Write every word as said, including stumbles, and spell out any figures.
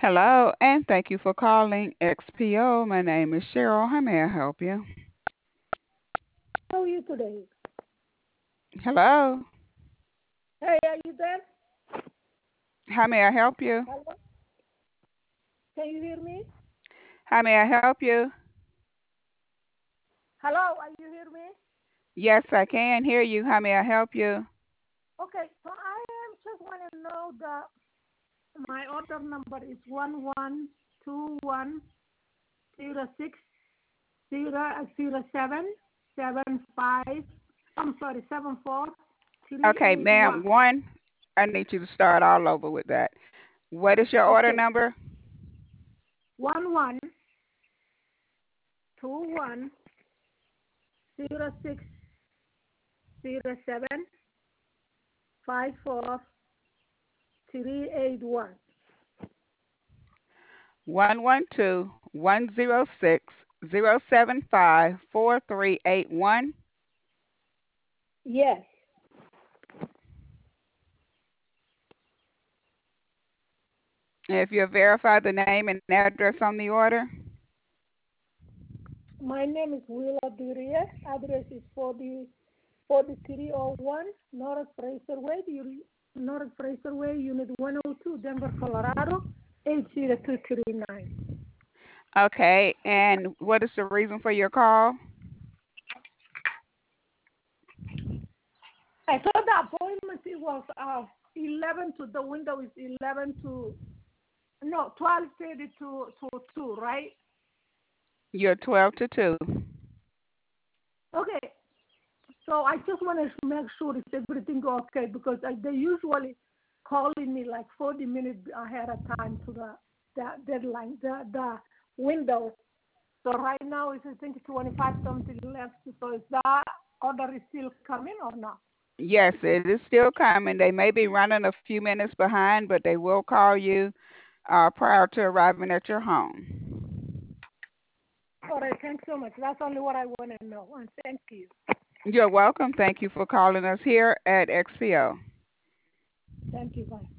Hello, and thank you for calling X P O. My name is Cheryl. How may I help you? How are you today? Hello, Hey, are you there? how may I help you? Hello? Can you hear me? How may I help you? Hello, are you hear me? Yes, I can hear you. How may I help you? Okay, so I am just want to know that my order number is one one two one zero six zero zero seven seven five. I'm sorry, seven four three Okay, eight one. ma'am, one, I need you to start all over with that. What is your order Okay, number? one one two one zero six zero seven five four three eight one. One one two one zero six zero seven five four three eight one. Yes. If you verify the name and address on the order. My name is Willa Duria. Address is forty forty three oh one North Fraser Way, U- North Fraser Way, Unit one oh two, Denver, Colorado, eight zero two three nine. Okay, and what is the reason for your call? I thought the appointment it was uh, eleven to the window is eleven to no twelve thirty to to two, right? You're twelve to two. Okay, so I just want to make sure is everything okay because I, they usually calling me like forty minutes ahead of time to the, the deadline, the the window. So right now it's I think twenty-five something left. So is that order is still coming or not? Yes, it is still coming. They may be running a few minutes behind, but they will call you uh, prior to arriving at your home. All right, thanks so much. That's only what I want to know. And thank you. You're welcome. Thank you for calling us here at X P O. Thank you. Bye.